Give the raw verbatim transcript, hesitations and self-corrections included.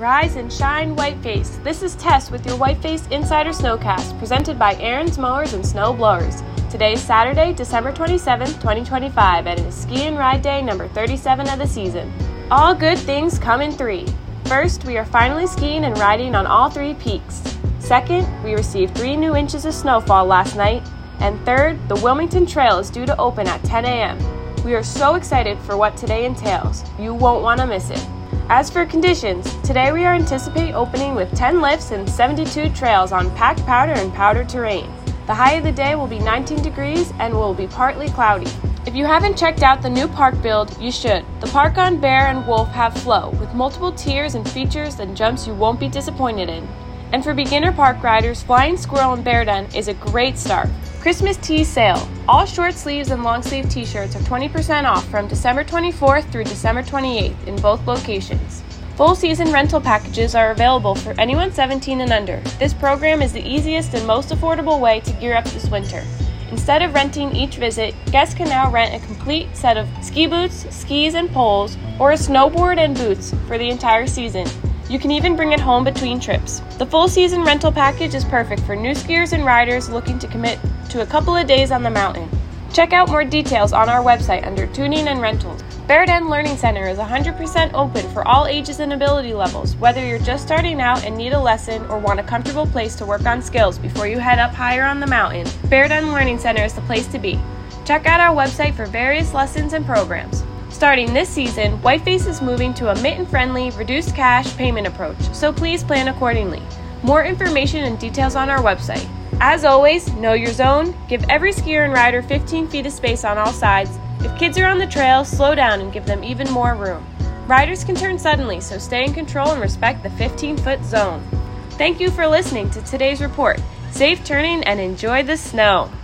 Rise and shine, Whiteface. This is Tess with your Whiteface Insider Snowcast, presented by Aaron's Mowers and Snow Blowers. Today is Saturday, December twenty-seventh, twenty twenty-five, and it is Ski and Ride Day number thirty-seven of the season. All good things come in three. First, we are finally skiing and riding on all three peaks. Second, we received three new inches of snowfall last night. And third, the Wilmington Trail is due to open at ten a.m. We are so excited for what today entails. You won't want to miss it. As for conditions, today we are anticipating opening with ten lifts and seventy-two trails on packed powder and powdered terrain. The high of the day will be nineteen degrees and will be partly cloudy. If you haven't checked out the new park build, you should. The park on Bear and Wolf have flow, with multiple tiers and features and jumps you won't be disappointed in. And for beginner park riders, Flying Squirrel and Bear Den is a great start. Christmas Tee Sale. All short sleeves and long sleeve t-shirts are twenty percent off from December twenty-fourth through December twenty-eighth in both locations. Full season rental packages are available for anyone seventeen and under. This program is the easiest and most affordable way to gear up this winter. Instead of renting each visit, guests can now rent a complete set of ski boots, skis and poles, or a snowboard and boots for the entire season. You can even bring it home between trips. The full season rental package is perfect for new skiers and riders looking to commit to a couple of days on the mountain. Check out more details on our website under Tuning and Rentals. Bear Den Learning Center is one hundred percent open for all ages and ability levels, whether you're just starting out and need a lesson or want a comfortable place to work on skills before you head up higher on the mountain. Bear Den Learning Center is the place to be. Check out our website for various lessons and programs. Starting this season, Whiteface is moving to a mitten-friendly, reduced cash payment approach, so please plan accordingly. More information and details on our website. As always, know your zone, give every skier and rider fifteen feet of space on all sides. If kids are on the trail, slow down and give them even more room. Riders can turn suddenly, so stay in control and respect the fifteen-foot zone. Thank you for listening to today's report. Safe turning and enjoy the snow.